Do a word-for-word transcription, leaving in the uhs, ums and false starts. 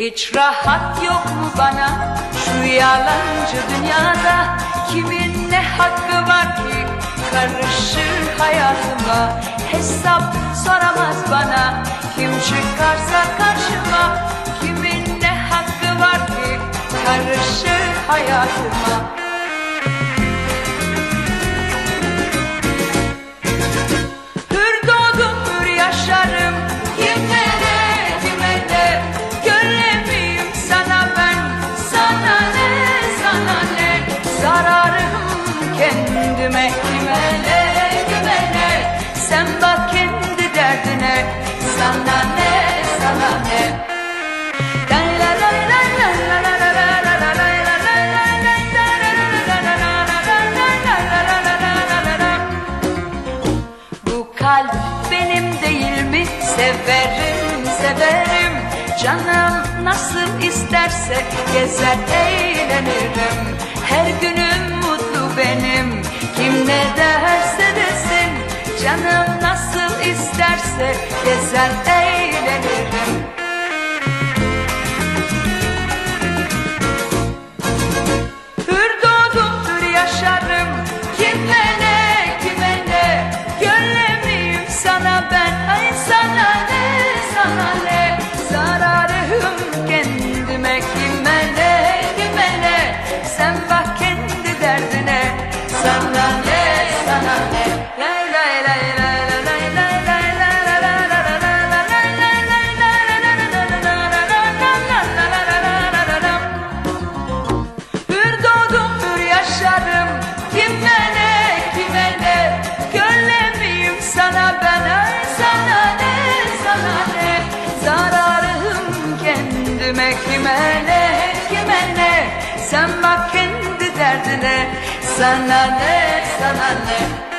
Hiç rahat yok mu bana şu yalancı dünyada? Kimin ne hakkı var ki karışır hayatıma? Hesap soramaz bana kim çıkarsa karşıma. Kimin ne hakkı var ki karışır hayatıma? Hür doğdum hür yaşarım, kime ne kime ne? Göremeyim sana ben, sana ne sana ne? Zararım kendime, kime ne kime ne? Sen bak kendi derdine, sana ne sana ne? Bu kalp benim değil mi? Severim severim, canım nasıl isterse gezer eğlenirim. Her günüm mutlu benim, kim ne derse desin. Canım nasıl isterse gezer eğlenirim. Hür doğdum hür yaşarım, kime ne kime ne? Göremeyim sana ben, ay sana ne sana ne? Zararım kendime, kime ne kime ne? Sen bak kendi derdine, sana ne sana ne? Lay lay lay lay. Kime ne kime ne? Göremeyim sana ben, ay sana ne sana ne? Zararım kendime, kime ne kime ne? Sen bak kendi derdine, sana ne sana ne?